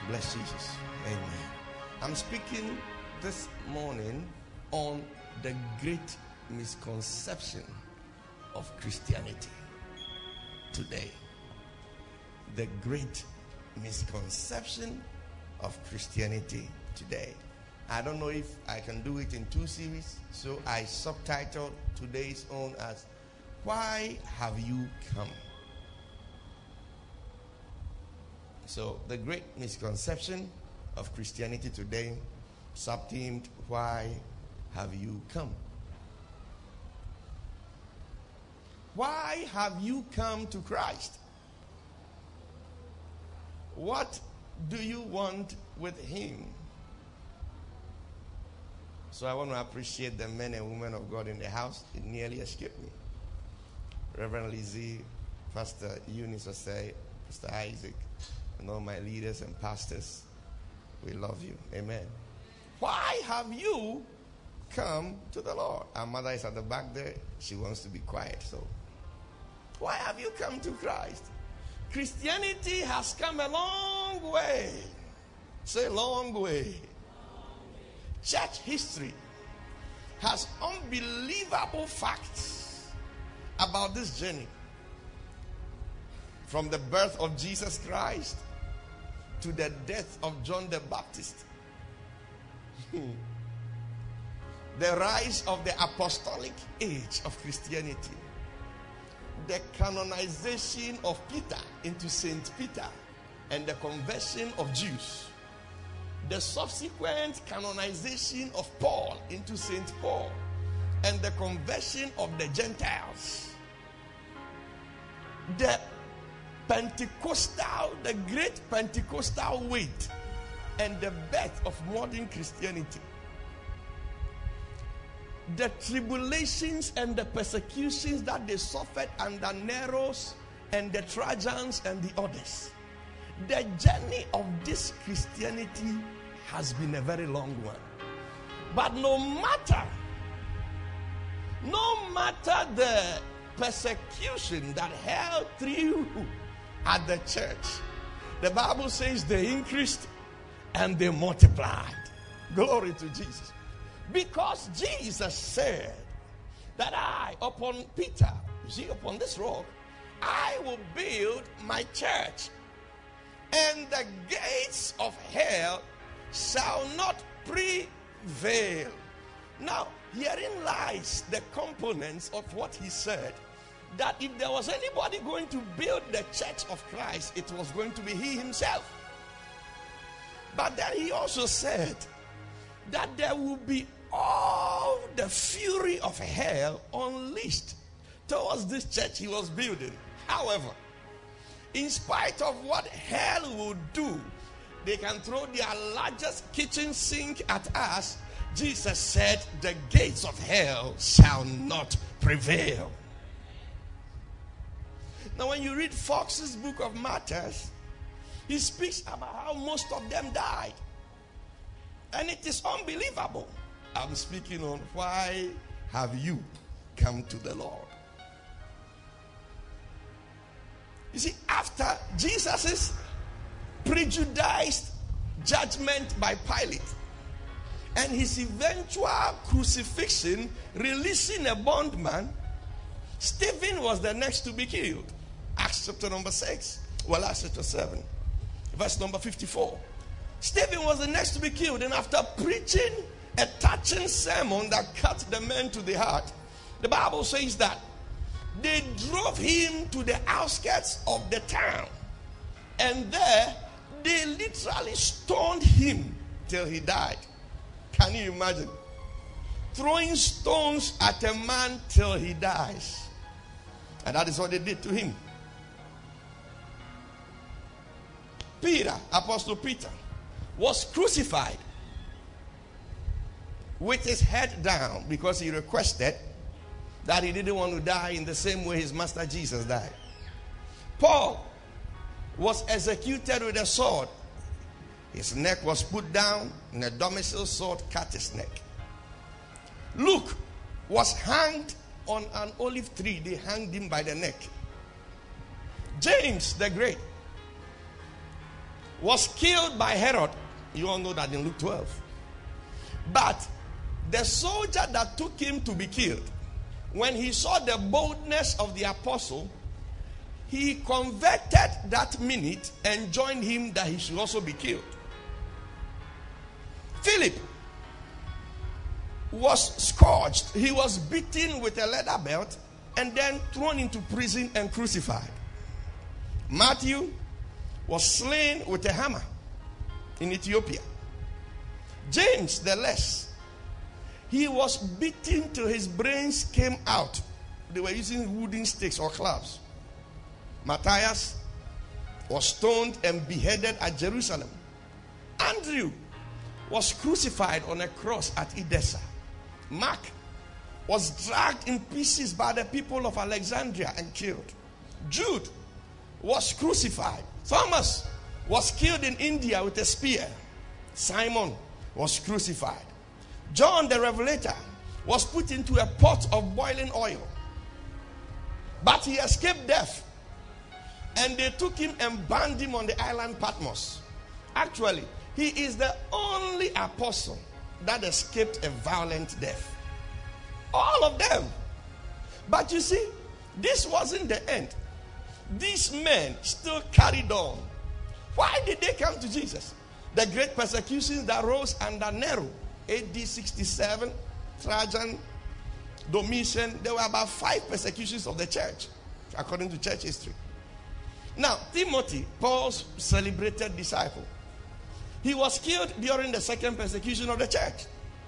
Bless Jesus. Amen. I'm speaking this morning on the great misconception of Christianity today. The great misconception of Christianity today. I don't know if I can do it in 2 series, so I subtitled today's own as Why Have You Come? So, the great misconception of Christianity today, subthemed, Why Have You Come? Why have you come to Christ? What do you want with Him? So I want to appreciate the men and women of God in the house. It nearly escaped me. Reverend Lizzie, Pastor Eunice Osei, Pastor Isaac, and all my leaders and pastors, we love you. Amen. Why have you come to the Lord? Our mother is at the back there. She wants to be quiet. So, why have you come to Christ? Christianity has come a long way. Say, long way. Church history has unbelievable facts about this journey. From the birth of Jesus Christ to the death of John the Baptist. The rise of the apostolic age of Christianity. The canonization of Peter into Saint Peter and the conversion of Jews. The subsequent canonization of Paul into Saint Paul and the conversion of the Gentiles. The great Pentecostal wait and the birth of modern Christianity. The tribulations and the persecutions that they suffered under Neros and the Trajans and the others. The journey of this Christianity has been a very long one. But no matter the persecution that held through at the church, the Bible says they increased and they multiplied. Glory to Jesus. Because Jesus said that upon Peter, you see, upon this rock, I will build my church, and the gates of hell shall not prevail. Now, herein lies the components of what he said. That if there was anybody going to build the church of Christ, it was going to be he himself. But then he also said that there will be all the fury of hell unleashed towards this church he was building. However, in spite of what hell will do, they can throw their largest kitchen sink at us. Jesus said, the gates of hell shall not prevail. Now, when you read Fox's book of Martyrs, he speaks about how most of them died. And it is unbelievable. I'm speaking on why have you come to the Lord? You see, after Jesus' prejudiced judgment by Pilate and his eventual crucifixion, releasing a bondman, Stephen was the next to be killed. Acts chapter number 6. Well, Acts chapter 7. Verse number 54. Stephen was the next to be killed. And after preaching a touching sermon that cut the men to the heart, the Bible says that they drove him to the outskirts of the town. And there, they literally stoned him till he died. Can you imagine? Throwing stones at a man till he dies. And that is what they did to him. Peter, Apostle Peter, was crucified with his head down because he requested that he didn't want to die in the same way his master Jesus died. Paul was executed with a sword. His neck was put down and a Damascus sword cut his neck. Luke was hanged on an olive tree. They hanged him by the neck. James the Great was killed by Herod. You all know that in Luke 12. But the soldier that took him to be killed, when he saw the boldness of the apostle, he converted that minute and joined him that he should also be killed. Philip was scourged. He was beaten with a leather belt and then thrown into prison and crucified. Matthew was slain with a hammer in Ethiopia. James the Less, he was beaten till his brains came out. They were using wooden sticks or clubs. Matthias was stoned and beheaded at Jerusalem. Andrew was crucified on a cross at Edessa. Mark was dragged in pieces by the people of Alexandria and killed. Jude was crucified. Thomas was killed in India with a spear. Simon was crucified. John the Revelator was put into a pot of boiling oil. But he escaped death. And they took him and burned him on the island Patmos. Actually, he is the only apostle that escaped a violent death. All of them. But you see, this wasn't the end. These men still carried on. Why did they come to Jesus? The great persecutions that rose under Nero, AD 67, Trajan, Domitian. There were about 5 persecutions of the church, according to church history. Now, Timothy, Paul's celebrated disciple, he was killed during the second persecution of the church.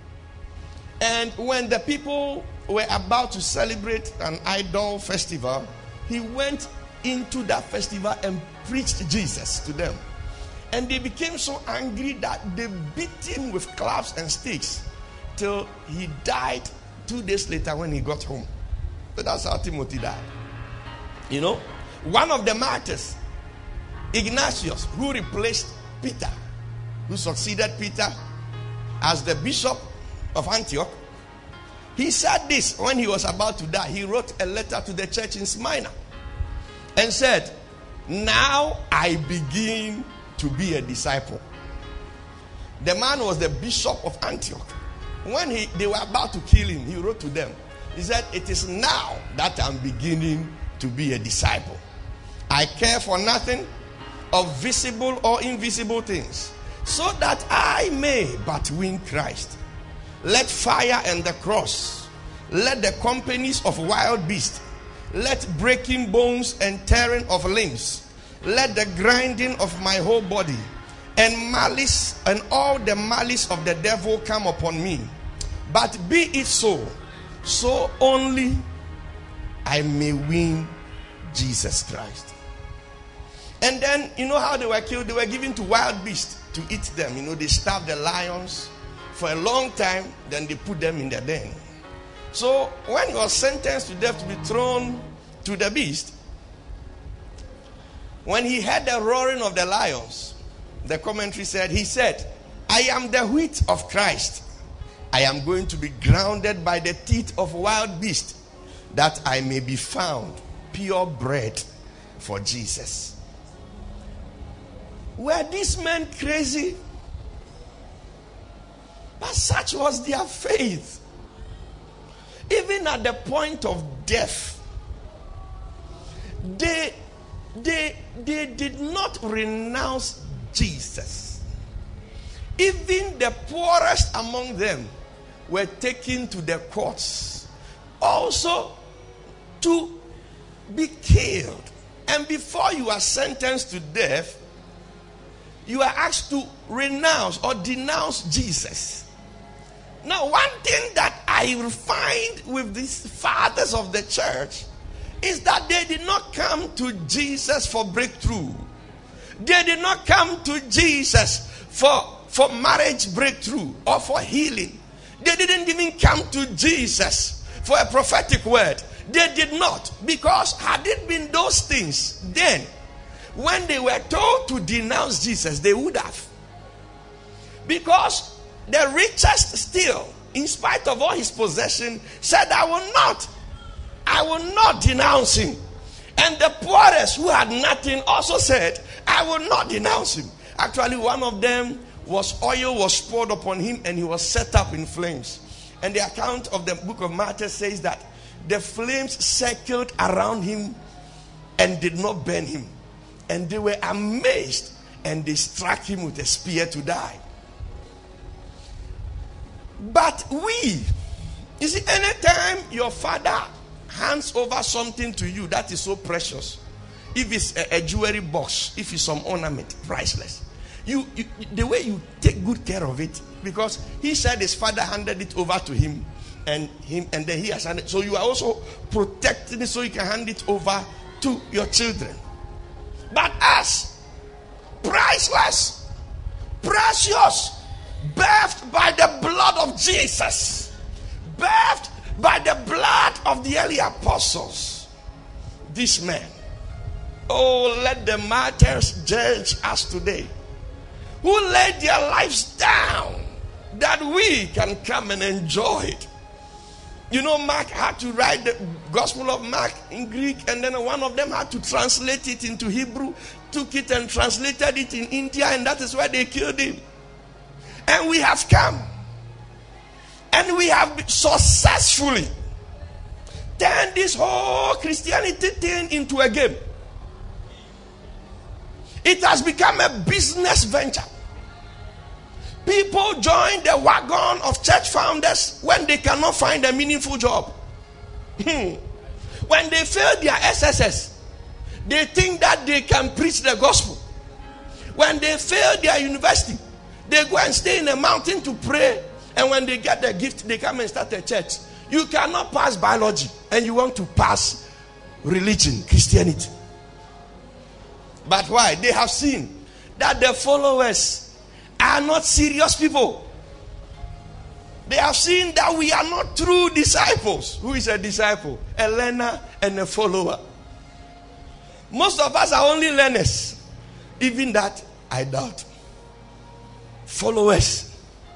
And when the people were about to celebrate an idol festival, he went into that festival and preached Jesus to them. And they became so angry that they beat him with clubs and sticks till he died 2 days later when he got home. So that's how Timothy died. You know, one of the martyrs, Ignatius, who replaced Peter, who succeeded Peter as the bishop of Antioch, he said this when he was about to die. He wrote a letter to the church in Smyrna and said, "Now I begin to be a disciple." The man was the bishop of Antioch. When they were about to kill him, he wrote to them. He said, "It is now that I'm beginning to be a disciple. I care for nothing of visible or invisible things, so that I may but win Christ. Let fire and the cross, let the companies of wild beasts, let breaking bones and tearing of limbs, let the grinding of my whole body, and malice and all the malice of the devil come upon me. But be it so only I may win Jesus Christ." And then, you know how they were killed? They were given to wild beasts to eat them. You know, they starved the lions for a long time, then they put them in the den. So when he was sentenced to death to be thrown to the beast, when he heard the roaring of the lions, the commentary said, he said, "I am the wheat of Christ. I am going to be grounded by the teeth of wild beasts, that I may be found pure bread for Jesus." Were these men crazy? But such was their faith. Even at the point of death, they did not renounce Jesus. Even the poorest among them were taken to the courts also to be killed. And before you are sentenced to death, you are asked to renounce or denounce Jesus. Now, one thing that I find with these fathers of the church is that they did not come to Jesus for breakthrough. They did not come to Jesus for marriage breakthrough or for healing. They didn't even come to Jesus for a prophetic word. They did not, because had it been those things, then when they were told to denounce Jesus, they would have. Because the richest still, in spite of all his possession, said, I will not denounce him. And the poorest, who had nothing, also said, I will not denounce him. Actually, one of them oil was poured upon him and he was set up in flames. And the account of the book of Matthew says that the flames circled around him and did not burn him. And they were amazed and they struck him with a spear to die. But you see, anytime your father hands over something to you that is so precious, if it's a jewelry box, if it's some ornament, priceless, you the way you take good care of it, because he said his father handed it over to him, and then he has handed. So you are also protecting it so you can hand it over to your children. But us, priceless, precious, birthed by the blood of Jesus, birthed by the blood of the early apostles. This man, oh, let the martyrs judge us today, who laid their lives down that we can come and enjoy it. You know, Mark had to write the Gospel of Mark in Greek, and then one of them had to translate it into Hebrew, took it and translated it in India, and that is where they killed him. And we have come, and we have successfully turned this whole Christianity thing into a game. It has become a business venture. People join the wagon of church founders when they cannot find a meaningful job. When they fail their SSS, they think that they can preach the gospel. When they fail their university, they go and stay in a mountain to pray. And when they get the gift, they come and start a church. You cannot pass biology and you want to pass religion, Christianity. But why? They have seen that the followers are not serious people. They have seen that we are not true disciples. Who is a disciple? A learner and a follower. Most of us are only learners. Even that, I doubt. Followers.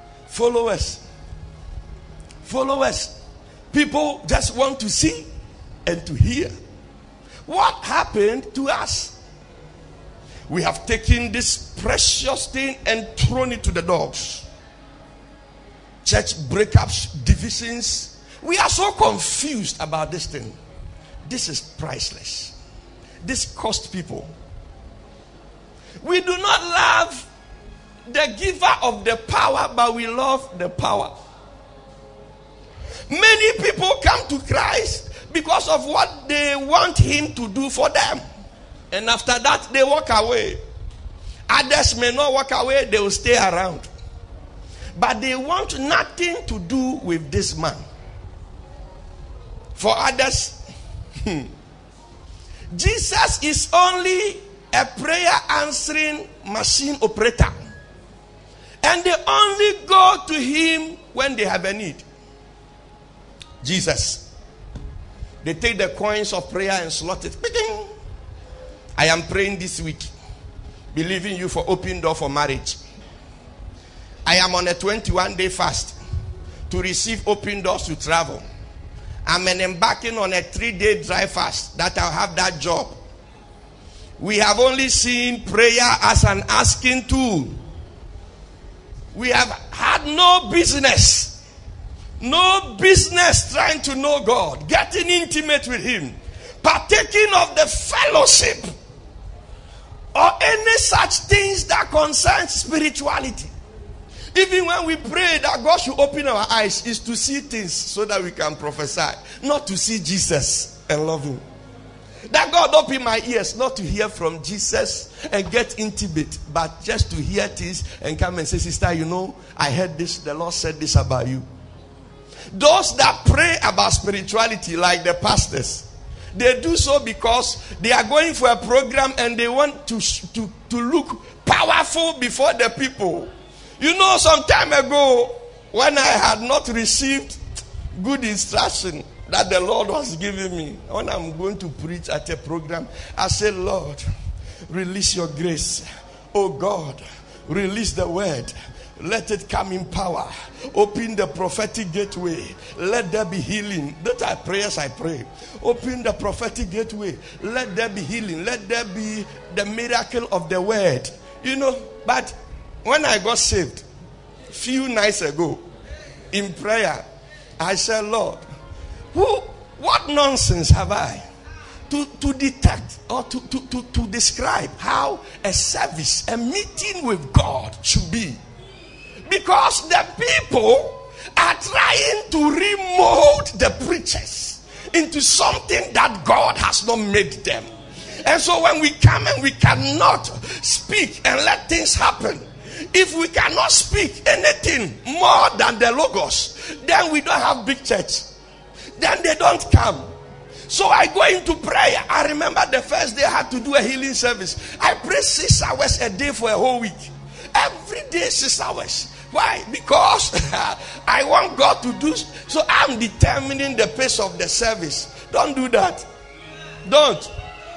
People just want to see and to hear. What happened to us? We have taken this precious thing and thrown it to the dogs. Church breakups, divisions. We are so confused about this thing. This is priceless. This cost people. We do not love the giver of the power, but we love the power. Many people come to Christ because of what they want him to do for them. And after that, they walk away. Others may not walk away, they will stay around. But they want nothing to do with this man. For others, Jesus is only a prayer answering machine operator. And they only go to him when they have a need. Jesus. They take the coins of prayer and slot it. I am praying this week, believing you for open door for marriage. I am on a 21-day fast to receive open doors to travel. I'm embarking on a 3-day dry fast that I'll have that job. We have only seen prayer as an asking tool. We have had no business trying to know God, getting intimate with him, partaking of the fellowship, or any such things that concern spirituality. Even when we pray that God should open our eyes, is to see things so that we can prophesy, not to see Jesus and love him. That God open my ears, not to hear from Jesus and get intimate, but just to hear things and come and say, sister, you know, I heard this, the Lord said this about you. Those that pray about spirituality, like the pastors, they do so because they are going for a program and they want to look powerful before the people. You know, some time ago, when I had not received good instruction that the Lord was giving me, when I'm going to preach at a program, I said, Lord, release your grace. Oh God, release the word. Let it come in power. Open the prophetic gateway. Let there be healing. Those are prayers I pray. Open the prophetic gateway. Let there be healing. Let there be the miracle of the word. But when I got saved, few nights ago, in prayer, I said, Lord, what nonsense have I to detect or to describe how a service, a meeting with God should be? Because the people are trying to remold the preachers into something that God has not made them. And so when we come and we cannot speak and let things happen, if we cannot speak anything more than the Logos, then we don't have big church. Then they don't come. So I go into prayer. I remember the first day I had to do a healing service. I prayed 6 hours a day for a whole week. Every day 6 hours. Why? Because I want God to do. So I'm determining the pace of the service. Don't do that. Don't.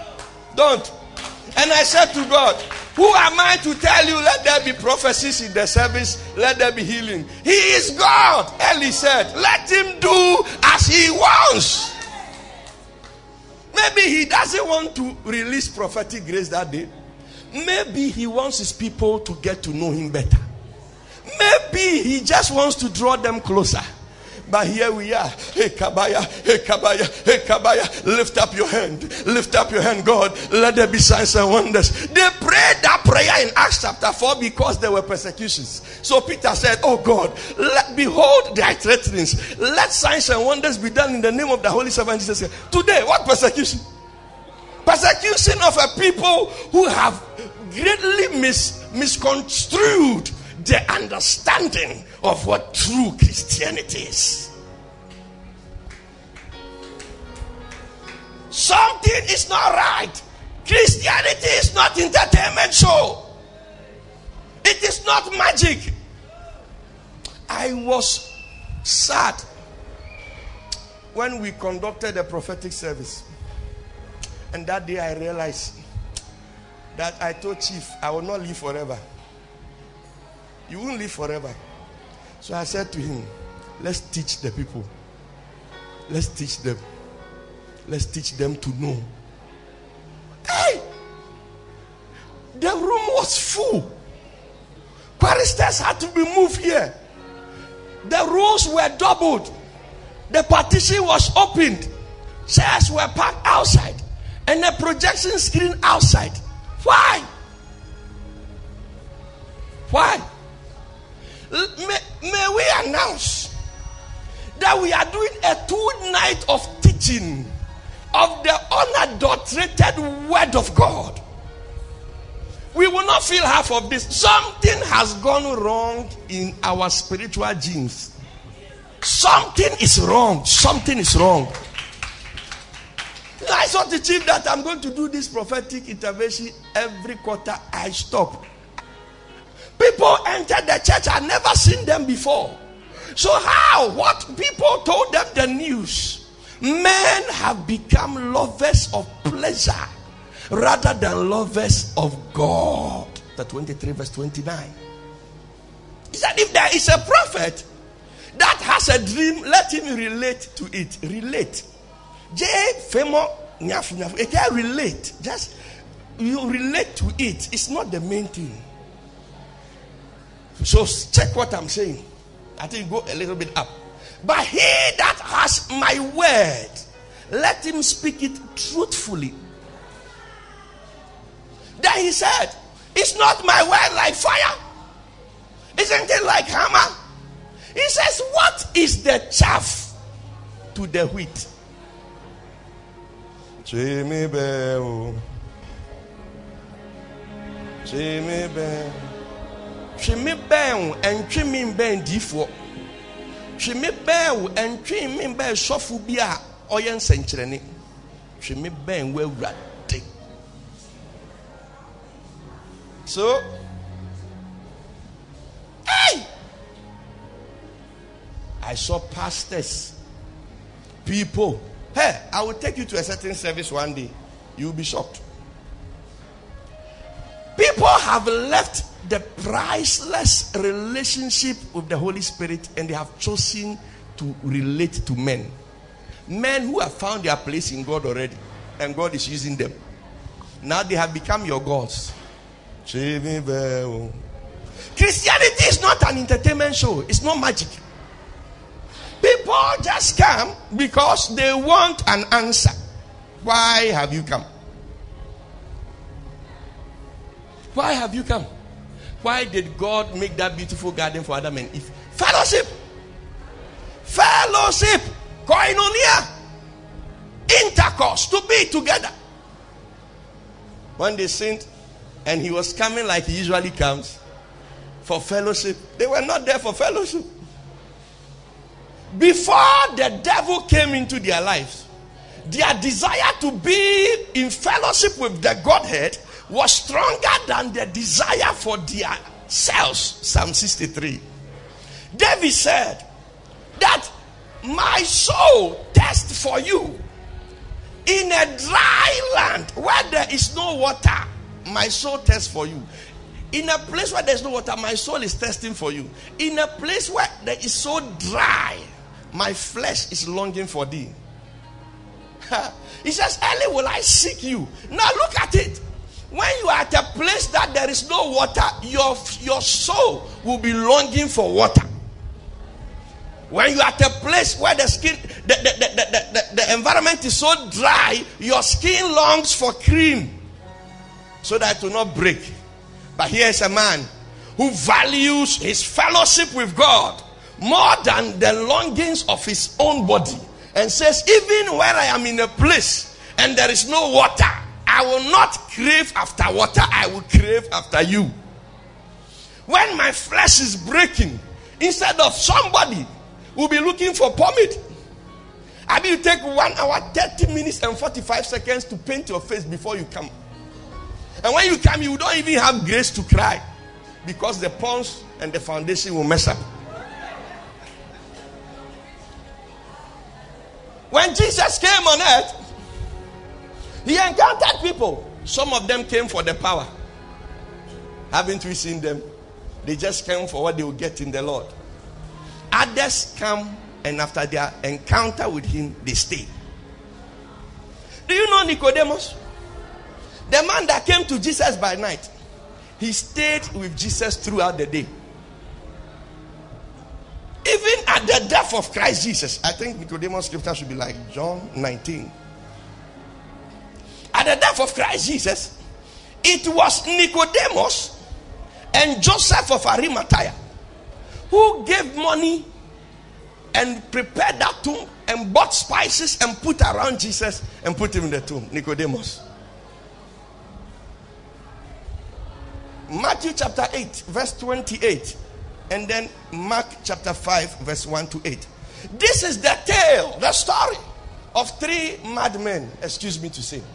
And I said to God, who am I to tell you, let there be prophecies in the service, let there be healing? He is God. Eli said, let him do as he wants. Maybe he doesn't want to release prophetic grace that day. Maybe he wants his people to get to know him better. Maybe he just wants to draw them closer. But here we are. Hey Kabaya, hey Kabaya, hey Kabaya. Lift up your hand. Lift up your hand, God. Let there be signs and wonders. They prayed that prayer in Acts chapter 4 because there were persecutions. So Peter said, oh God, behold thy threatenings. Let signs and wonders be done in the name of the Holy Servant Jesus said, today, what persecution? Persecution of a people who have greatly misconstrued the understanding of what true Christianity is. Something is not right. Christianity is not entertainment show. It is not magic. I was sad when we conducted a prophetic service. And that day I realized that I told Chief, I will not live forever. You won't live forever. So I said to him, let's teach the people. Let's teach them. Let's teach them to know. Hey! The room was full. Choristers had to be moved here. The rows were doubled. The partition was opened. Chairs were parked outside. And a projection screen outside. Why? Why? May we announce that we are doing a 2-night of teaching of the unadulterated word of God. We will not feel half of this. Something has gone wrong in our spiritual genes. Something is wrong. Something is wrong. I saw the chief that I'm going to do this prophetic intervention every quarter. I stop. People entered the church. I've never seen them before. So how? What people told them the news. Men have become lovers of pleasure rather than lovers of God. The 23 verse 29. He said if there is a prophet that has a dream, let him relate to it. Relate. Relate. Just you relate to it. It's not the main thing. So check what I'm saying. I think go a little bit up. But he that has my word, let him speak it truthfully. Then he said, it's not my word like fire. Isn't it like hammer? He says, what is the chaff to the wheat? Jimmy Bell. Jimmy Bell. Jimmy Bell and Jimmy Bell D4. Jimmy Bell and Jimmy Bell Sofubia Oyen Century. Jimmy Bell will rat. So, hey! I saw pastors, people. Hey, I will take you to a certain service one day. You will be shocked. People have left the priceless relationship with the Holy Spirit and they have chosen to relate to men. Men who have found their place in God already and God is using them. Now they have become your gods. Christianity is not an entertainment show. It's not magic. People just come because they want an answer. Why have you come? Why have you come? Why did God make that beautiful garden for Adam and Eve? Fellowship. Fellowship. Koinonia. Intercourse. To be together. When they sinned and he was coming like he usually comes for fellowship, they were not there for fellowship. Before the devil came into their lives, their desire to be in fellowship with the Godhead was stronger than the desire for their selves. Psalm 63. David said that my soul thirsts for you. In a dry land where there is no water, my soul thirsts for you. In a place where there is no water, my soul is thirsting for you. In a place where there is so dry, my flesh is longing for thee. He says, early will I seek you. Now look at it. When you are at a place that there is no water, your soul will be longing for water. When you are at a place where the skin, the environment is so dry, your skin longs for cream so that it will not break. But here is a man who values his fellowship with God more than the longings of his own body, and says, even when I am in a place and there is no water, I will not crave after water, I will crave after you. When my flesh is breaking, instead of somebody will be looking for pomade, I mean, you take 1 hour, 30 minutes and 45 seconds to paint your face before you come. And when you come, you don't even have grace to cry, because the pons and the foundation will mess up. When Jesus came on earth, he encountered people. Some of them came for the power. Haven't we seen them? They just came for what they will get in the Lord. Others come, and after their encounter with him, they stay. Do you know Nicodemus? The man that came to Jesus by night. He stayed with Jesus throughout the day. Even at the death of Christ Jesus. I think Nicodemus' scripture should be like John 19. At the death of Christ Jesus, it was Nicodemus and Joseph of Arimathea who gave money and prepared that tomb and bought spices and put around Jesus and put him in the tomb. Nicodemus. Matthew chapter 8 verse 28, and then Mark chapter 5 verse 1 to 8. This is the tale, the story of 3 madmen, excuse me to say.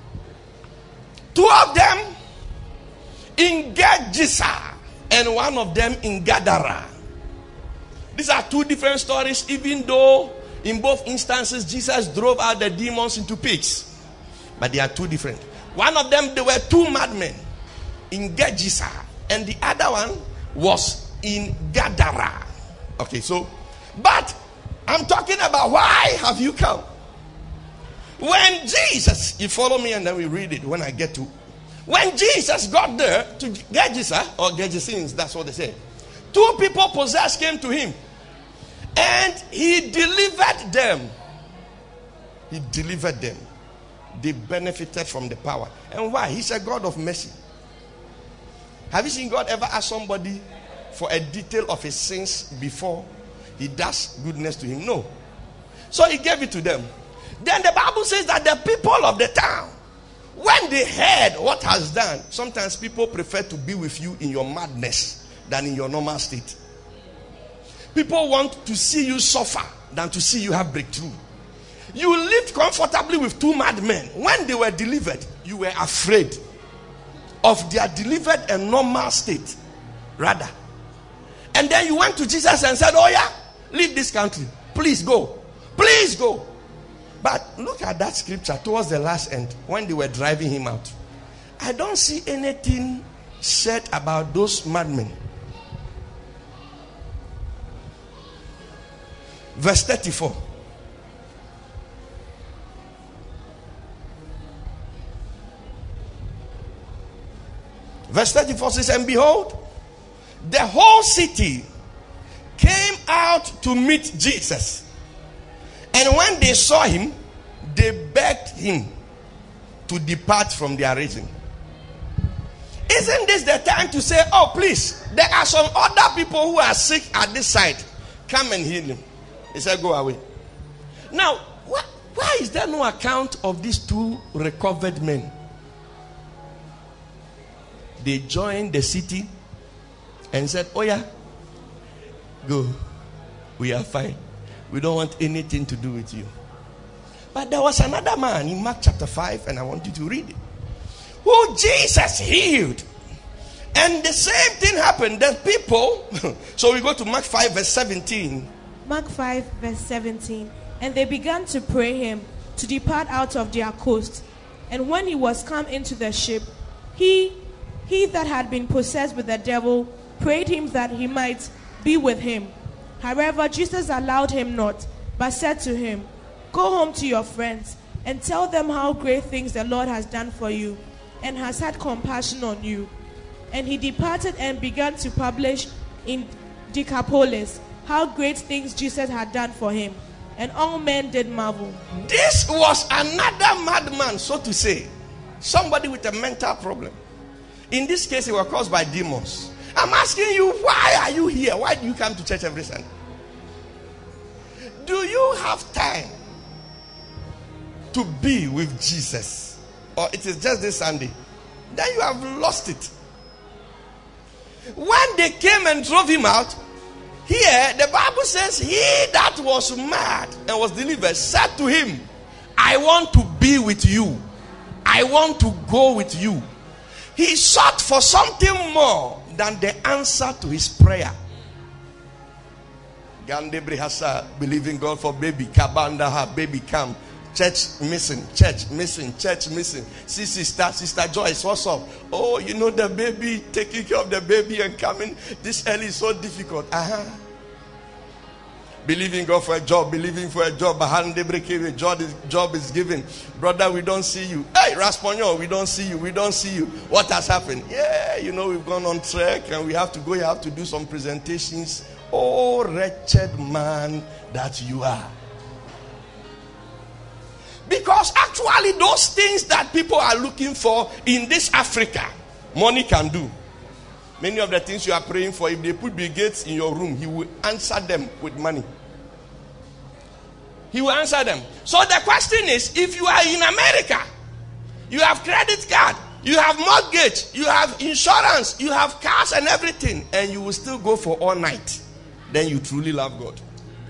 2 of them in Gergesa and 1 of them in Gadara. These are 2 different stories, even though in both instances Jesus drove out the demons into pigs. But they are 2 different. One of them, there were 2 madmen in Gergesa, and the other one was in Gadara. Okay, so, but I'm talking about why have you come? When Jesus, you follow me and then we read it when I get to. When Jesus got there to Gergesa, or Gergesens, that's what they say. 2 people possessed came to him, and he delivered them. He delivered them. They benefited from the power. And why? He's a God of mercy. Have you seen God ever ask somebody for a detail of his sins before he does goodness to him? No. So he gave it to them. Then the Bible says that the people of the town, when they heard what has done, sometimes people prefer to be with you in your madness than in your normal state. People want to see you suffer than to see you have breakthrough. You lived comfortably with 2 madmen. When they were delivered, you were afraid of their delivered and normal state, rather. And then you went to Jesus and said, oh yeah, leave this country. Please go. Please go. But look at that scripture towards the last end, when they were driving him out. I don't see anything said about those madmen. Verse 34. Verse 34 says, and behold, the whole city came out to meet Jesus. And when they saw him, they begged him to depart from their region. Isn't this the time to say, oh please, there are some other people who are sick at this side. Come and heal them. He said, go away. Now, why is there no account of these two recovered men? They joined the city and said, oh yeah, go. We are fine. We don't want anything to do with you. But there was another man in Mark chapter 5, and I want you to read it, who Jesus healed. And the same thing happened. The people, so we go to Mark 5 verse 17. Mark 5 verse 17. And they began to pray him to depart out of their coast. And when he was come into the ship, he that had been possessed with the devil prayed him that he might be with him. However, Jesus allowed him not, but said to him, go home to your friends and tell them how great things the Lord has done for you and has had compassion on you. And he departed and began to publish in Decapolis how great things Jesus had done for him. And all men did marvel. This was another madman, so to say. Somebody with a mental problem. In this case, it was caused by demons. I'm asking you, why are you here? Why do you come to church every Sunday? Do you have time to be with Jesus? Or it is just this Sunday? Then you have lost it. When they came and drove him out, here the Bible says, he that was mad and was delivered said to him, I want to be with you. I want to go with you. He sought for something more than the answer to his prayer. Believing God for baby. Kabanda, baby come. Church missing. Church missing. Church missing. See sister Joyce, what's up? Oh, you know the baby, taking care of the baby and coming this early is so difficult. Believing God for a job, believing for a job. Job is given. Brother, we don't see you. Hey, Rasponyo, we don't see you. We don't see you. What has happened? Yeah, you know, we've gone on trek and we have to go. You have to do some presentations. Oh, wretched man that you are. Because actually those things that people are looking for in this Africa, money can do. Many of the things you are praying for, if they put Bill Gates in your room, he will answer them with money. He will answer them. So the question is, if you are in America, you have credit card, you have mortgage, you have insurance, you have cars and everything, and you will still go for all night, then you truly love God.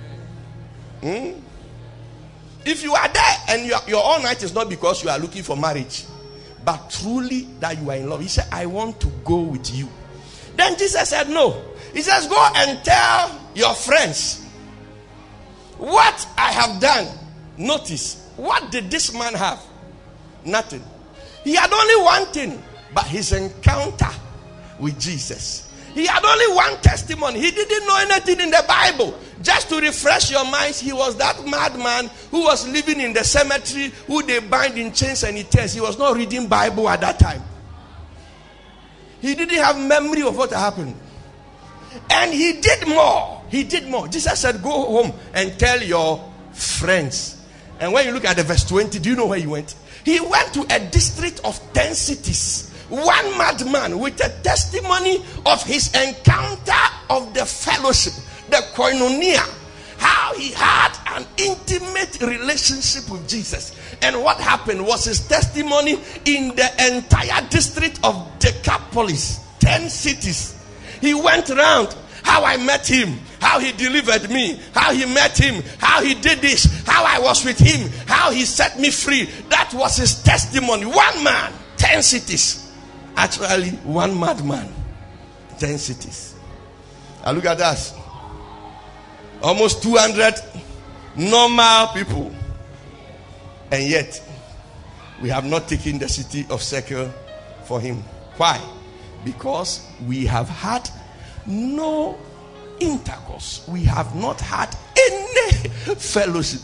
If you are there and your all night is not because you are looking for marriage, but truly that you are in love. He said, I want to go with you. Then Jesus said, no. He says, go and tell your friends what I have done. Notice, what did this man have? Nothing. He had only one thing, but his encounter with Jesus. He had only one testimony. He didn't know anything in the Bible. Just to refresh your minds, he was that madman who was living in the cemetery, who they bind in chains and he tells. He was not reading Bible at that time. He didn't have memory of what happened. And he did more. He did more. Jesus said, go home and tell your friends. And when you look at the verse 20, do you know where he went? He went to a district of 10 cities. One madman with a testimony of his encounter of the fellowship, the koinonia, how he had an intimate relationship with Jesus. And what happened was his testimony in the entire district of Decapolis, 10 cities. He went around, how I met him, how he delivered me, how he met him, how he did this, how I was with him, how he set me free. That was his testimony. One man, 10 cities. Actually, one madman, 10 cities. Now look at us. Almost 200 normal people. And yet, we have not taken the city of Circle for him. Why? Because we have had no intercourse. We have not had any fellowship.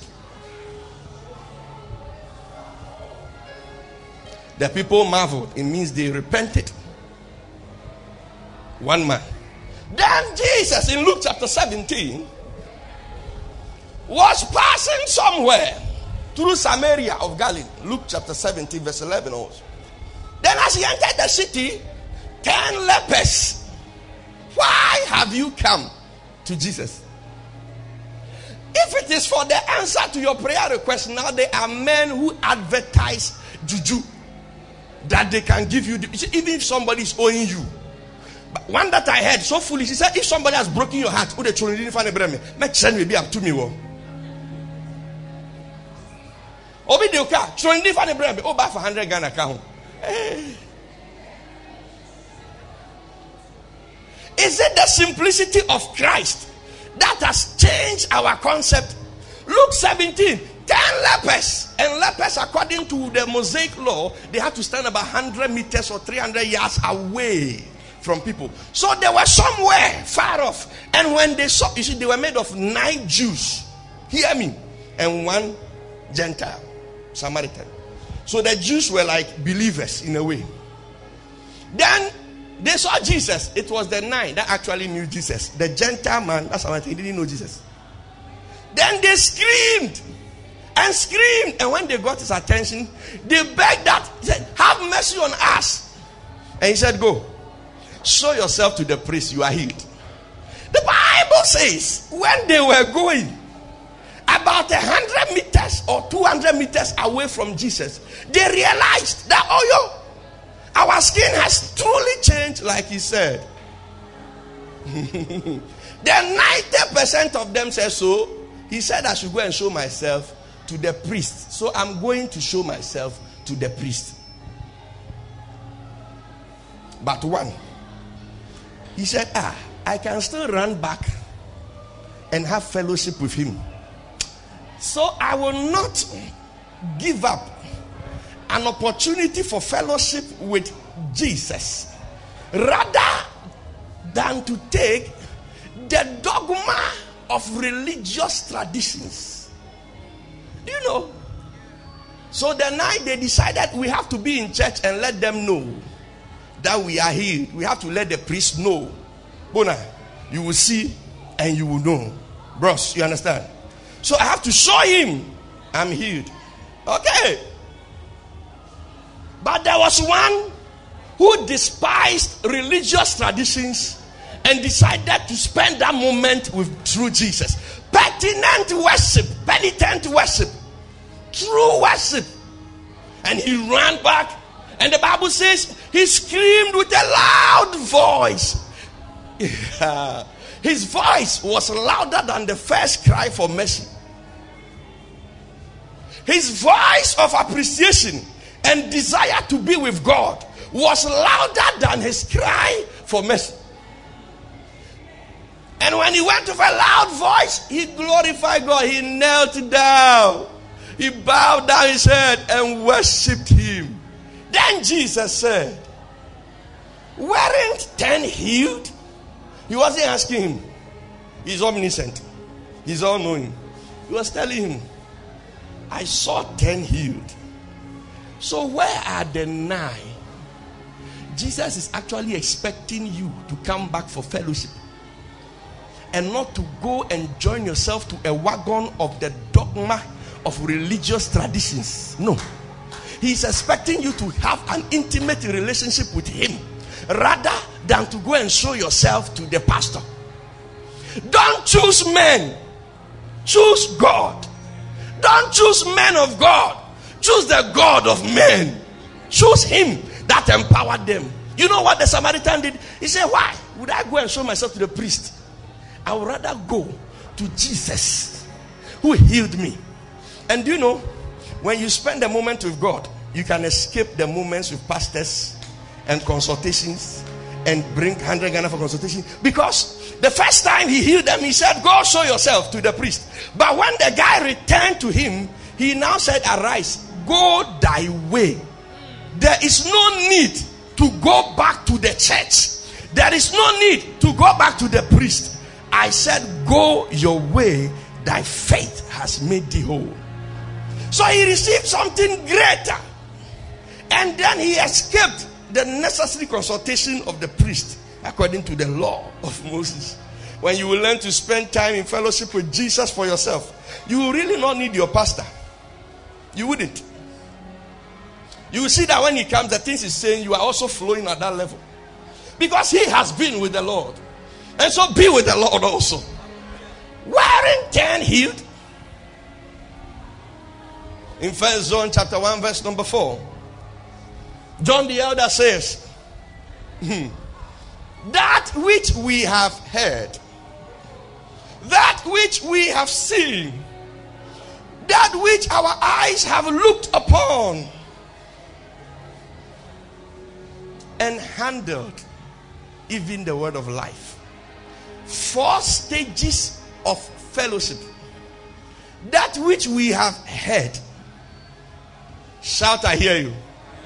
The people marveled. It means they repented. One man. Then Jesus in Luke chapter 17 was passing somewhere through Samaria of Galilee. Luke chapter 17 verse 11 also. Then as he entered the city, 10 lepers. Why have you come to Jesus? If it is for the answer to your prayer request, now there are men who advertise juju that they can give you, even if somebody is owing you. But one that I heard so foolish, he said, if somebody has broken your heart, who the children didn't find a breme, make send me be up to me. Obi de oka, children didn't find a breme, oh, buy for 100 Ghana account. Is it the simplicity of Christ that has changed our concept? Luke 17, 10 lepers. And lepers, according to the Mosaic law, they had to stand about 100 meters or 300 yards away from people. So they were somewhere far off. And when they saw, you see, they were made of 9 Jews. Hear me. And 1 Gentile, Samaritan. So the Jews were like believers in a way. Then they saw Jesus. It was the 9 that actually knew Jesus. The Gentile man, that's how he didn't know Jesus. Then they screamed and screamed. And when they got his attention, they begged that, he said, have mercy on us. And he said, go. Show yourself to the priest. You are healed. The Bible says, when they were going about 100 meters or 200 meters away from Jesus, they realized that, oh, our skin has truly changed, like he said. Then 90% of them said so. He said, I should go and show myself to the priest. So I'm going to show myself to the priest. But one, he said, I can still run back and have fellowship with him. So I will not give up an opportunity for fellowship with Jesus rather than to take the dogma of religious traditions. Do you know? So the night they decided we have to be in church and let them know that we are healed. We have to let the priest know. Bona, you will see and you will know. Bros, you understand? So I have to show him I'm healed. Okay. But there was one who despised religious traditions and decided to spend that moment through Jesus. Pertinent worship, penitent worship, true worship. And he ran back, and the Bible says he screamed with a loud voice. His voice was louder than the first cry for mercy. His voice of appreciation and desire to be with God was louder than his cry for mercy. And when he went with a loud voice, he glorified God. He knelt down. He bowed down his head and worshipped him. Then Jesus said, weren't 10 healed? He wasn't asking him. He's omniscient. He's all-knowing. He was telling him, I saw 10 healed. So where are the 9? Jesus is actually expecting you to come back for fellowship and not to go and join yourself to a wagon of the dogma of religious traditions. No. He's expecting you to have an intimate relationship with him rather than to go and show yourself to the pastor. Don't choose men. Choose God. Don't choose men of God. Choose the God of men. Choose him that empowered them. You know what the Samaritan did? He said, why would I go and show myself to the priest? I would rather go to Jesus who healed me. And do you know, when you spend a moment with God, you can escape the moments with pastors and consultations and bring 100 Ghana for consultation. Because the first time he healed them, he said, go show yourself to the priest. But when the guy returned to him, he now said, arise, go thy way. There is no need to go back to the church. There is no need to go back to the priest. I said, go your way, thy faith has made thee whole. So he received something greater. And then he escaped the necessary consultation of the priest according to the law of Moses. When you will learn to spend time in fellowship with Jesus for yourself, you will really not need your pastor. You wouldn't. You will see that when he comes, the things he's saying, you are also flowing at that level. Because he has been with the Lord. And so be with the Lord also. Wearing 10 healed. In 1 John chapter 1 verse number 4. John the elder says, that which we have heard, that which we have seen, that which our eyes have looked upon and handled, even the word of life. 4 stages of fellowship. That which we have heard. Shout, I hear you.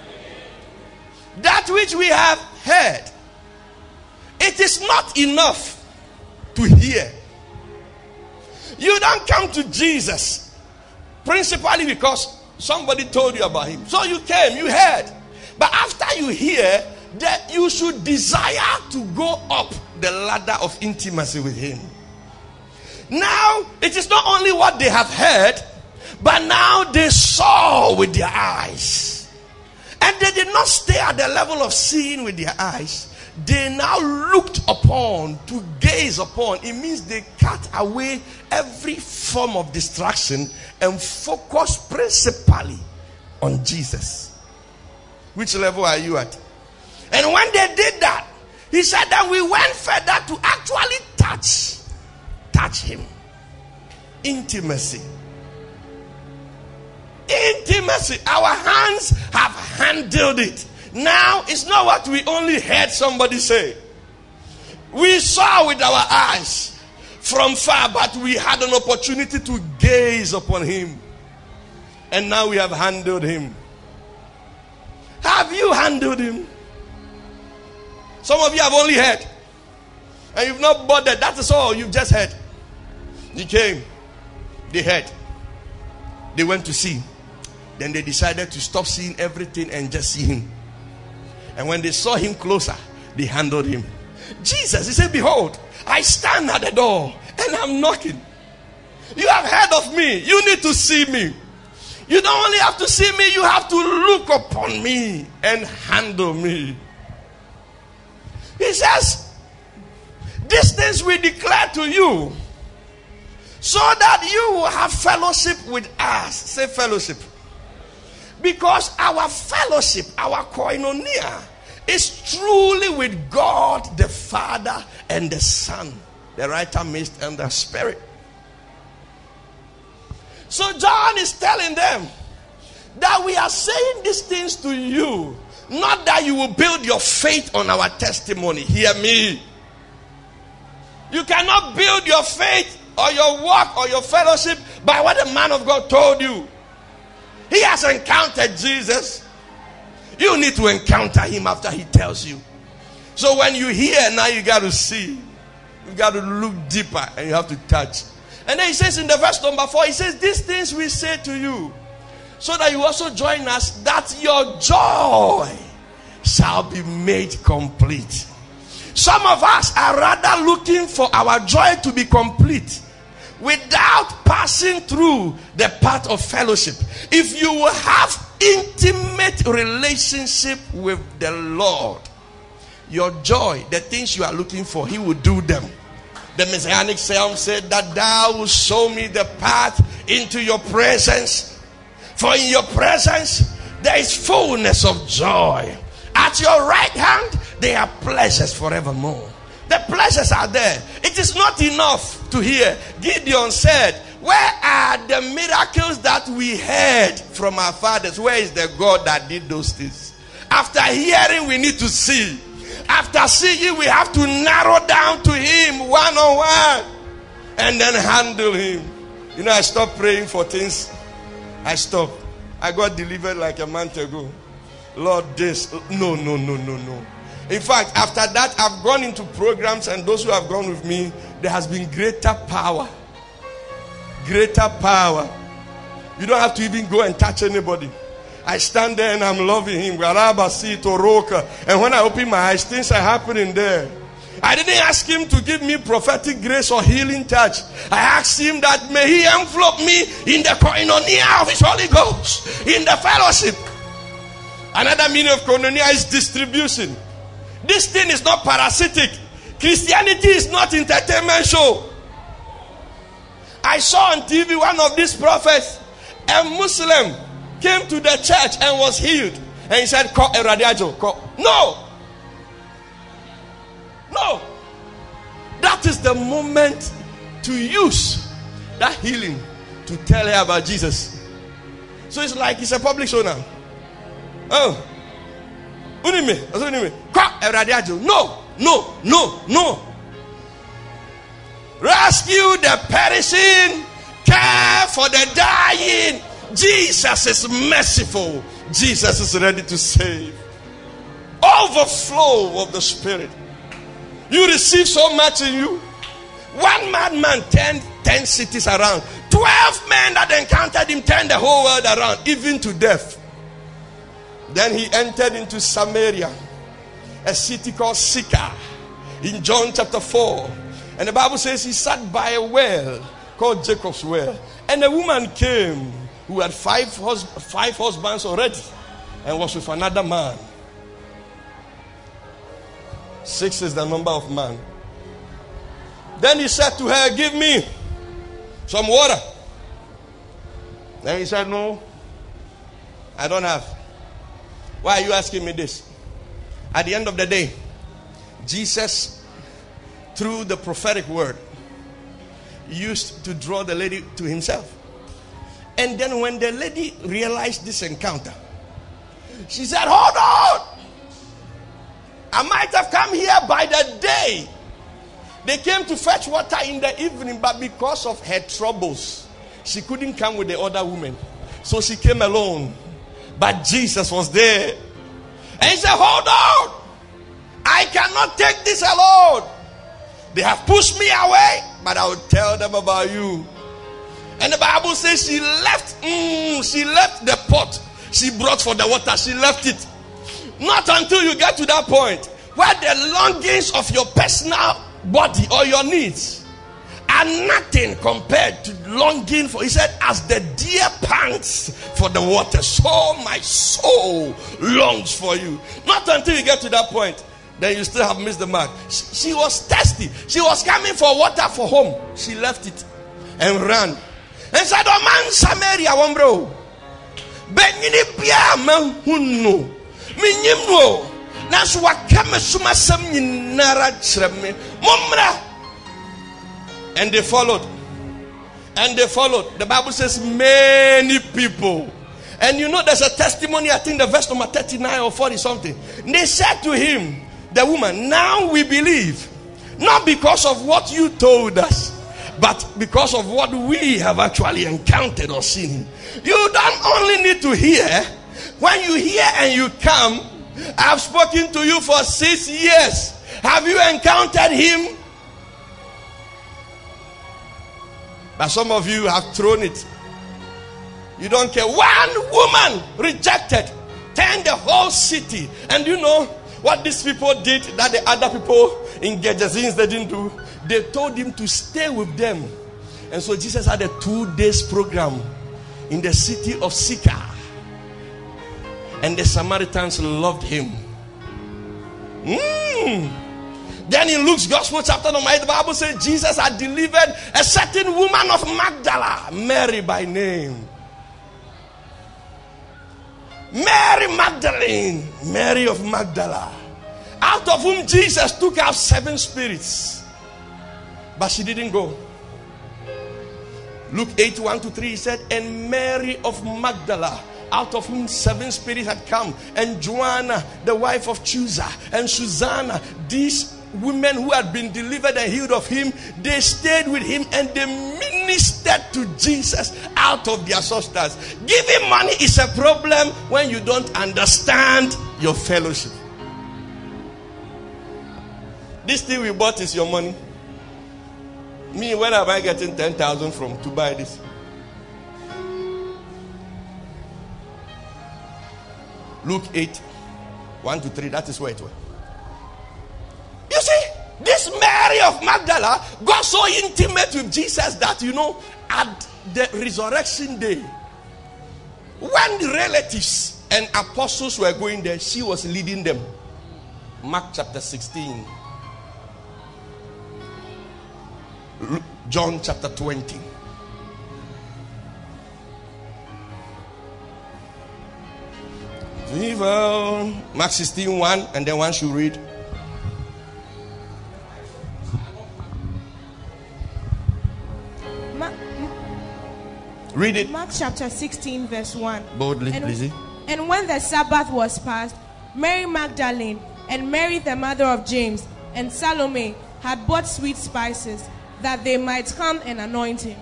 That which we have heard. It is not enough to hear. You don't come to Jesus principally because somebody told you about him. So you came, you heard. But after you hear, that you should desire to go up the ladder of intimacy with him. Now, it is not only what they have heard, but now they saw with their eyes. And they did not stay at the level of seeing with their eyes. They now looked upon, to gaze upon. It means they cut away every form of distraction and focus principally on Jesus. Which level are you at? And when they did that, he said that we went further to actually touch him. Intimacy. Intimacy. Our hands have handled it. Now it's not what we only heard somebody say. We saw with our eyes from far, but we had an opportunity to gaze upon him. And now we have handled him. Have you handled him? Some of you have only heard. And you've not bothered. That is all you've just heard. You came. They heard. They went to see. Then they decided to stop seeing everything and just see him. And when they saw him closer, they handled him. Jesus, he said, behold, I stand at the door and I'm knocking. You have heard of me. You need to see me. You don't only have to see me, you have to look upon me and handle me. He says, these things we declare to you so that you will have fellowship with us. Say fellowship. Because our fellowship, our koinonia, is truly with God the Father and the Son, the writer, mist, and the Spirit. So John is telling them that we are saying these things to you, not that you will build your faith on our testimony. Hear me. You cannot build your faith or your walk or your fellowship by what the man of God told you. He has encountered Jesus. You need to encounter him after he tells you. So when you hear, now you got to see. You got to look deeper and you have to touch. And then he says in the verse number 4, he says, these things we say to you, so that you also join us, that your joy shall be made complete. Some of us are rather looking for our joy to be complete without passing through the path of fellowship. If you will have intimate relationship with the Lord, your joy, the things you are looking for, he will do them. The Messianic Psalm said that thou will show me the path into your presence. For in your presence there is fullness of joy. At your right hand there are pleasures forevermore. The pleasures are there. It is not enough to hear. Gideon said, where are the miracles that we heard from our fathers? Where is the God that did those things? After hearing, we need to see. After seeing, we have to narrow down to him one-on-one and then handle him. You know, I stopped praying for things. I stopped. I got delivered like a month ago. Lord, this. No. In fact, after that, I've gone into programs, and those who have gone with me, there has been greater power. Greater power. You don't have to even go and touch anybody. I stand there and I'm loving him. And when I open my eyes, things are happening there. I didn't ask him to give me prophetic grace or healing touch. I asked him that may he envelop me in the koinonia of his Holy Ghost, in the fellowship. Another meaning of koinonia is distribution. This thing is not parasitic. Christianity is not entertainment show. I saw on TV one of these prophets, a Muslim came to the church and was healed. And he said, call a radiajo. No. No. That is the moment to use that healing to tell her about Jesus. So it's like it's a public show now. Oh. Unime. Call a radiajo. No. Rescue the perishing, care for the dying. Jesus is merciful. Jesus is ready to save. Overflow of the Spirit. You receive so much in you. One madman turned 10 cities around. 12 men that encountered him turned the whole world around, even to death. Then he entered into Samaria, a city called Sychar, in John chapter 4. And the Bible says he sat by a well called Jacob's well. And a woman came who had five husbands already and was with another man. 6 is the number of man. Then he said to her, give me some water. Then he said, no, I don't have. Why are you asking me this? At the end of the day, Jesus, through the prophetic word, used to draw the lady to himself. And then when the lady realized this encounter, she said, hold on, I might have come here by the day. They came to fetch water in the evening, but because of her troubles, she couldn't come with the other women. So she came alone. But Jesus was there. And he said, hold on, I cannot take this alone. They have pushed me away, but I will tell them about you. And the Bible says she left the pot she brought for the water. She left it. Not until you get to that point where the longings of your personal body or your needs are nothing compared to longing for. He said, as the deer pants for the water, so my soul longs for you. Not until you get to that point, then you still have missed the mark. She was thirsty. She was coming for water for home. She left it and ran. And said, oh man, Samaria, one bro. Benini bia man hunu. Minyimno. Nasu wakame suma samni nara chreme. Mumra. And they followed. And they followed. The Bible says many people. And you know there's a testimony, I think the verse number 39 or 40 something. They said to him, the woman, now we believe. Not because of what you told us, but because of what we have actually encountered or seen. You don't only need to hear. When you hear and you come, I've spoken to you for 6 years. Have you encountered him? But some of you have thrown it. You don't care. One woman rejected, turned the whole city. And you know what these people did that the other people in Gergesenes they didn't do? They told him to stay with them. And so Jesus had a 2 days program in the city of Sychar. And the Samaritans loved him. Then in Luke's Gospel chapter number 8, the Bible says Jesus had delivered a certain woman of Magdala, Mary by name. Mary Magdalene, Mary of Magdala, out of whom Jesus took out 7 spirits. But she didn't go. Luke 8, 1-3, he said, and Mary of Magdala, out of whom 7 spirits had come, and Joanna, the wife of Chuza, and Susanna, these women who had been delivered and healed of him, they stayed with him and they ministered to Jesus out of their substance. Giving money is a problem when you don't understand your fellowship. This thing we bought is your money. Me, where am I getting 10,000 from to buy this? Luke 8, 1-3, that is where it was. You see, This Mary of Magdala got so intimate with Jesus that, at the resurrection day, when the relatives and apostles were going there, she was leading them. Mark chapter 16. John chapter 20. Mark 16, 1, and then once you read. Read it. Mark chapter 16, verse 1. Boldly, please. And when the Sabbath was past, Mary Magdalene and Mary the mother of James and Salome had bought sweet spices, that they might come and anoint him.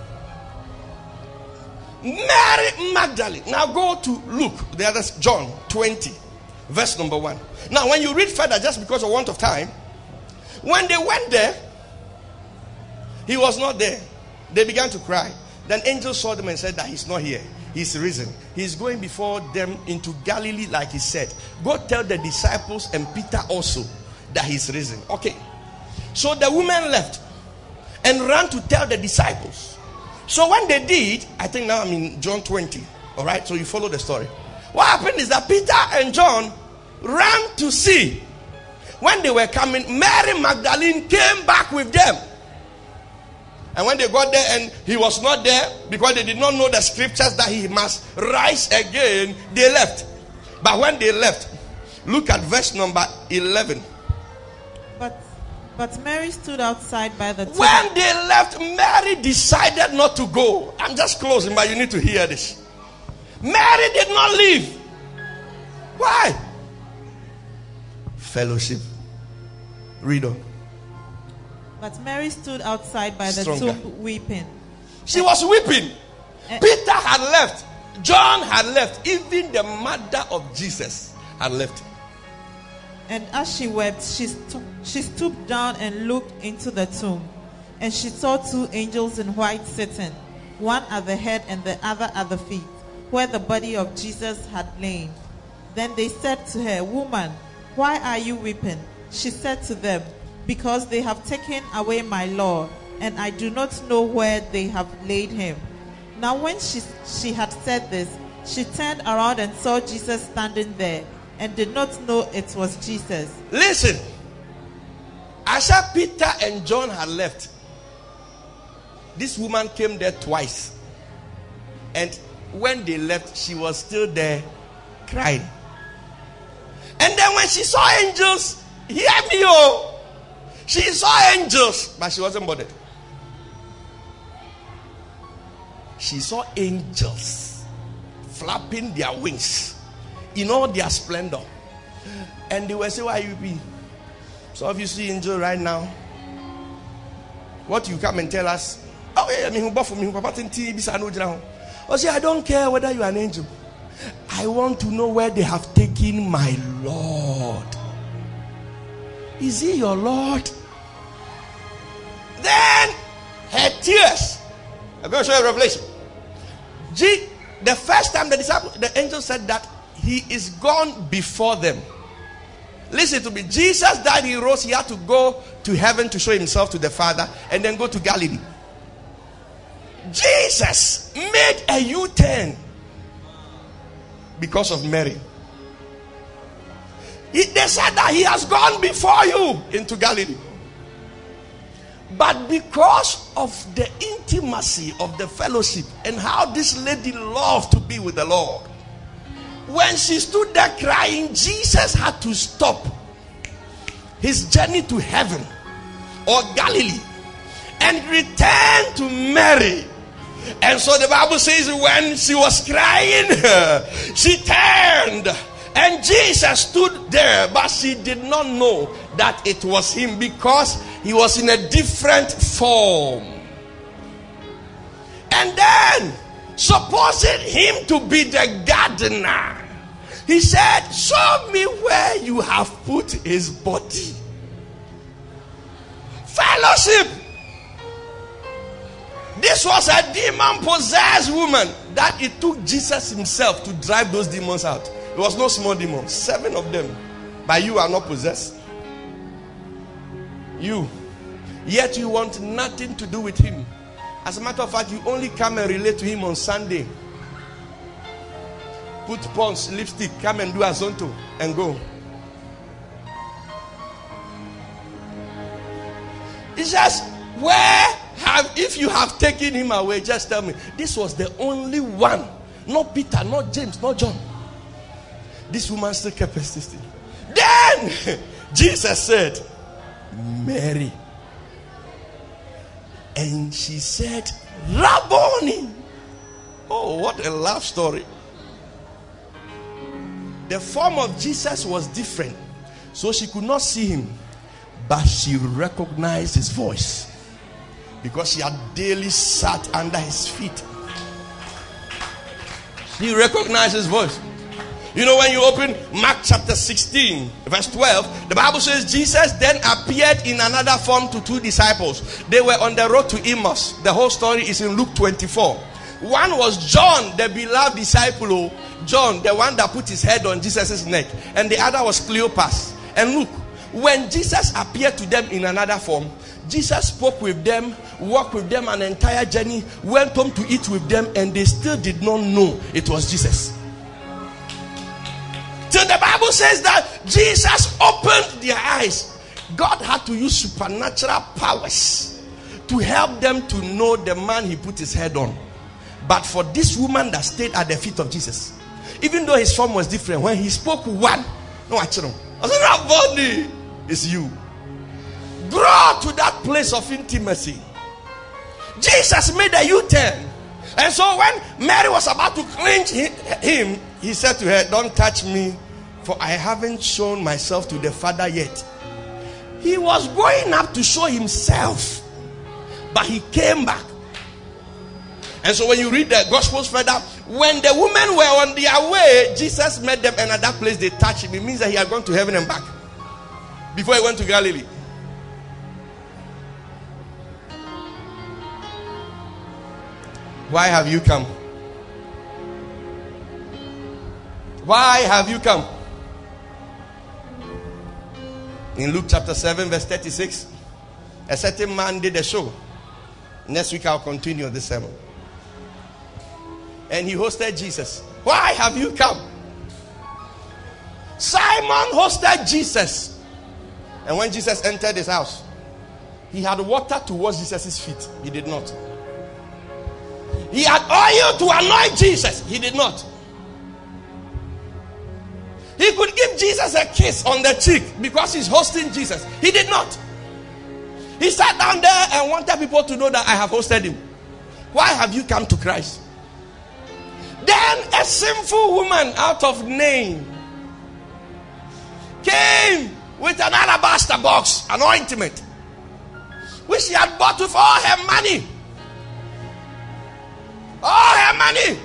Mary Magdalene. Now go to Luke, the other John 20, verse number 1. Now when you read further, just because of want of time, when they went there, he was not there. They began to cry. Then angels saw them and said that he's not here. He's risen. He's going before them into Galilee, like he said. Go tell the disciples and Peter also that he's risen. Okay. So the woman left and ran to tell the disciples. So when they did, I think now I'm in John 20. All right. So you follow the story. What happened is that Peter and John ran to see. When they were coming, Mary Magdalene came back with them. And when they got there and he was not there, because they did not know the scriptures that he must rise again, they left. But when they left, look at verse number 11. But Mary stood outside by the tomb. When they left, Mary decided not to go. I'm just closing, but you need to hear this. Mary did not leave. Why? Fellowship. Read on. But Mary stood outside by the tomb weeping. She was weeping. Peter had left. John had left. Even the mother of Jesus had left. And as she wept, she stooped down and looked into the tomb. And she saw two angels in white sitting, one at the head and the other at the feet, where the body of Jesus had lain. Then they said to her, "Woman, why are you weeping?" She said to them, "Because they have taken away my Lord, and I do not know where they have laid him." Now when she had said this, she turned around and saw Jesus standing there, and did not know it was Jesus. Listen. I said Peter and John had left. This woman came there twice. And when they left, she was still there crying. And then when she saw angels, hear me, oh. She saw angels, but she wasn't bothered. She saw angels flapping their wings in all their splendor. And they were saying, "Why you be? So if you see angel right now, what you come and tell us? Oh, yeah, I don't care whether you are an angel. I want to know where they have taken my Lord. Is he your Lord?" Then her tears. I'm going to show you a revelation. The first time the angel said that he is gone before them. Listen to me. Jesus died, he rose, he had to go to heaven to show himself to the Father and then go to Galilee. Jesus made a U-turn because of Mary. They said that he has gone before you into Galilee. But because of the intimacy of the fellowship and how this lady loved to be with the Lord, when she stood there crying, Jesus had to stop his journey to heaven or Galilee and return to Mary. And so the Bible says when she was crying, she turned and Jesus stood there, but she did not know that it was him because he was in a different form. And then, supposing him to be the gardener, he said, "Show me where you have put his body." Fellowship. This was a demon-possessed woman that it took Jesus himself to drive those demons out. It was no small demon. 7 of them. But you are not possessed. You. Yet you want nothing to do with him. As a matter of fact, you only come and relate to him on Sunday. Put Pond's lipstick, come and do Azonto and go. It's just, if you have taken him away, just tell me. This was the only one. Not Peter, not James, not John. This woman still kept persisting. Then Jesus said, Mary. And she said, Rabboni. Oh, what a love story. The form of Jesus was different, so she could not see him, but she recognized his voice because she had daily sat under his feet. She recognized his voice. You know, when you open Mark chapter 16 verse 12, the Bible says Jesus then appeared in another form to two disciples. They were on the road to Emmaus. The whole story is in Luke 24. One was John, the beloved disciple, John, the one that put his head on Jesus' neck, and the other was Cleopas. And look, when Jesus appeared to them in another form, Jesus spoke with them, walked with them an entire journey, went home to eat with them, and they still did not know it was Jesus. Till the Bible says that Jesus opened their eyes. God had to use supernatural powers to help them to know the man he put his head on. But for this woman that stayed at the feet of Jesus, even though his form was different, when he spoke one, no, I said, that body is you. Grow to that place of intimacy. Jesus made a U-turn. And so when Mary was about to clinch him, he said to her, don't touch me, for I haven't shown myself to the Father yet. He was going up to show himself, but he came back. And so when you read the Gospels further, when the women were on their way, Jesus met them, and at that place they touched him. It means that he had gone to heaven and back before he went to Galilee. Why have you come? Why have you come? In Luke chapter 7 verse 36, a certain man did a show. Next week I'll continue this sermon. And he hosted Jesus. Why have you come? Simon hosted Jesus. And when Jesus entered his house, he had water to wash Jesus' feet. He did not. He had oil to anoint Jesus. He did not. He could give Jesus a kiss on the cheek because he's hosting Jesus. He did not. He sat down there and wanted people to know that I have hosted him. Why have you come to Christ? Then a sinful woman out of Nain came with an alabaster box, an ointment, which she had bought with all her money. All her money.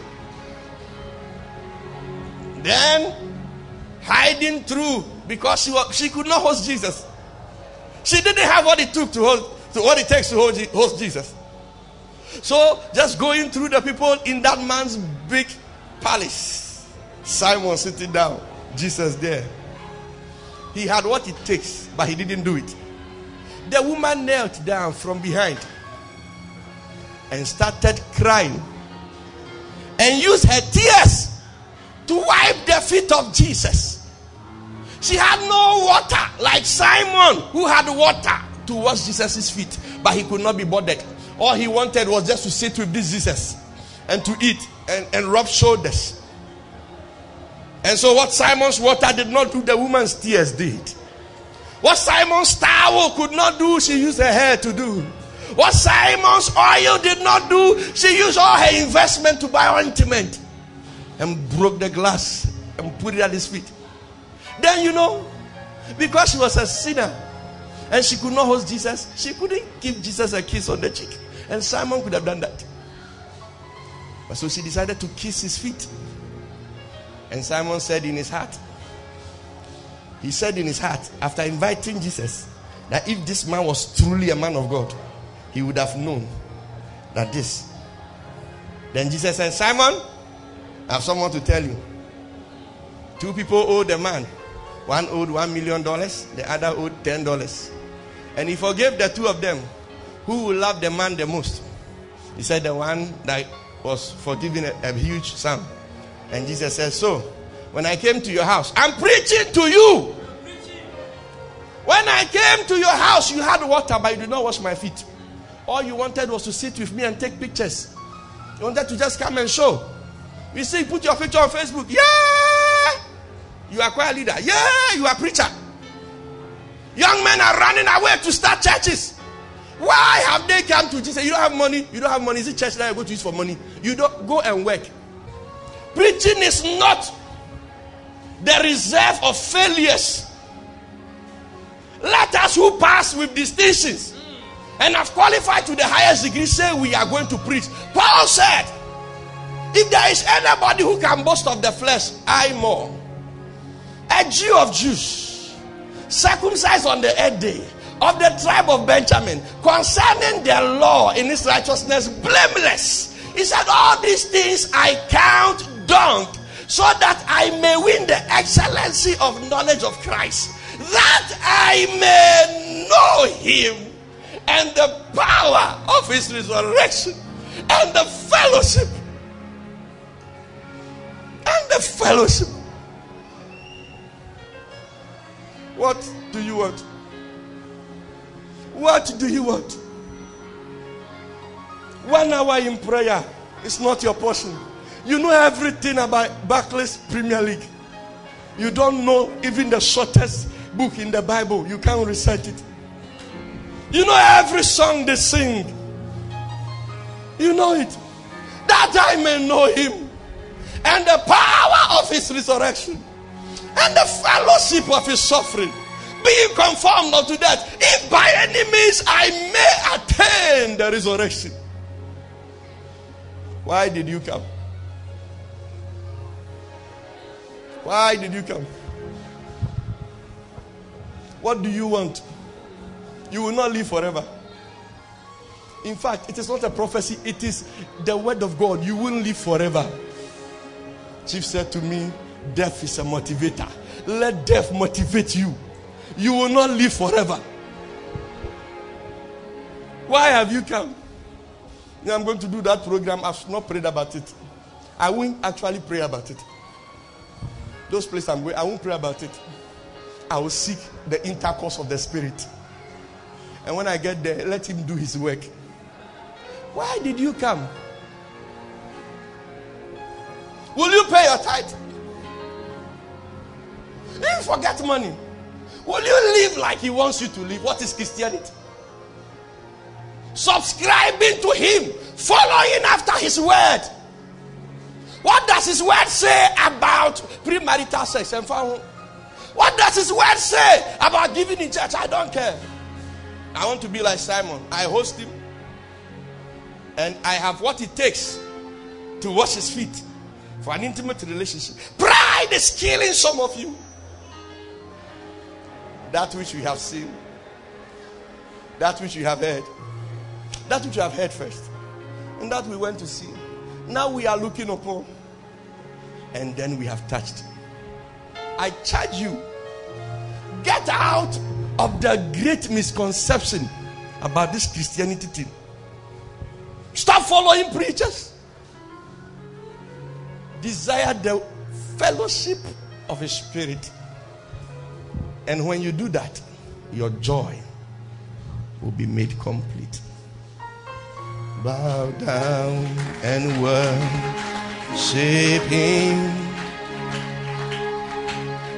Then hiding through, because she could not host Jesus. She didn't have what it took to what it takes to host Jesus. So just going through the people in that man's big palace. Simon sitting down, Jesus there. He had what it takes, but he didn't do it. The woman knelt down from behind and started crying and used her tears to wipe the feet of Jesus. She had no water like Simon, who had water to wash Jesus' feet, but he could not be bothered. All he wanted was just to sit with this Jesus and to eat and rub shoulders. And so what Simon's water did not do, the woman's tears did. What Simon's towel could not do, she used her hair to do. What Simon's oil did not do, she used all her investment to buy ointment and broke the glass and put it at his feet. Then, you know, because she was a sinner and she could not host Jesus, she couldn't give Jesus a kiss on the cheek. And Simon could have done that. But so she decided to kiss his feet. And Simon said in his heart, he said in his heart, after inviting Jesus, that if this man was truly a man of God, he would have known that this. Then Jesus said, Simon, I have someone to tell you. Two people owed a man. One owed $1 million, the other owed $10. And he forgave the two of them. Who will love the man the most? He said the one that was forgiven a huge sum. And Jesus said, so, when I came to your house, I'm preaching to you. When I came to your house, you had water, but you did not wash my feet. All you wanted was to sit with me and take pictures. You wanted to just come and show. You see, put your picture on Facebook. Yeah! You are choir leader. Yeah! You are preacher. Young men are running away to start churches. Why have they come to Jesus? You don't have money. You don't have money. Is it church that you go to use for money? You don't go and work. Preaching is not the reserve of failures. Let us who pass with distinctions and have qualified to the highest degree say we are going to preach. Paul said, if there is anybody who can boast of the flesh, I more. A Jew of Jews, circumcised on the 8th day, of the tribe of Benjamin, concerning their law in his righteousness, blameless. He said, all these things I count dung, so that I may win the excellency of knowledge of Christ, that I may know him and the power of his resurrection and the fellowship. And the fellowship. What do you want? What do you want? 1 hour in prayer is not your portion. You know everything about Barclays Premier League. You don't know even the shortest book in the Bible. You can't recite it. You know every song they sing. You know it. That I may know him and the power of his resurrection and the fellowship of his suffering, being conformed unto death, if by any means I may attain the resurrection. Why did you come? Why did you come? What do you want? You will not live forever. In fact, it is not a prophecy, it is the word of God. You won't live forever. Chief said to me, death is a motivator. Let death motivate you. You will not live forever. Why have you come? Now I'm going to do that program. I've not prayed about it. I won't actually pray about it. Those places I'm going, I won't pray about it. I will seek the intercourse of the Spirit. And when I get there, let him do his work. Why did you come? Will you pay your tithe? You forget money. Will you live like he wants you to live? What is Christianity? Subscribing to him, following after his word. What does his word say about premarital sex? What does his word say about giving in church? I don't care. I want to be like Simon. I host him. And I have what it takes to wash his feet for an intimate relationship. Pride is killing some of you. That which we have seen, that which we have heard, that which we have heard first, and that we went to see. Now we are looking upon, and then we have touched. I charge you, get out of the great misconception about this Christianity thing. Stop following preachers. Desire the fellowship of His Spirit. And when you do that, your joy will be made complete. Bow down and worship Him.